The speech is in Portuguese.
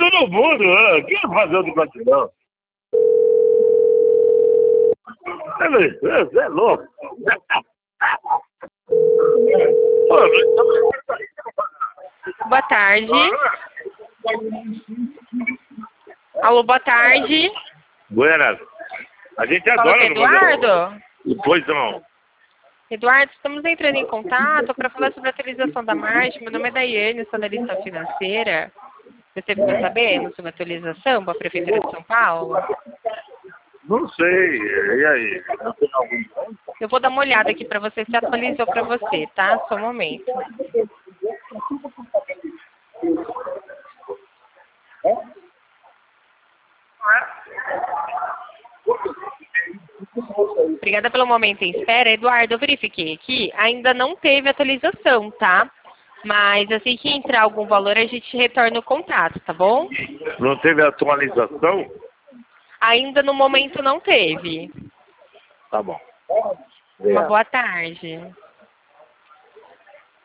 todo mundo, quem vai fazer o de batidão? Você é louco. Boa tarde. Alô, boa tarde. Buenas. A gente Fala adora com Eduardo. Pois não. Eduardo, estamos entrando em contato para falar sobre a atualização da marcha. Meu nome é Daiane, sou analista financeira. Você ficou sabendo sobre a atualização para a Prefeitura de São Paulo? Não sei. E aí? Eu vou dar uma olhada aqui para você se atualizou para você, tá? Só um momento. Obrigada pelo momento em espera. Eduardo, eu verifiquei aqui, ainda não teve atualização, tá? Mas assim que entrar algum valor, a gente retorna o contato, tá bom? Não teve atualização? Ainda no momento não teve. Tá bom. Uma boa tarde.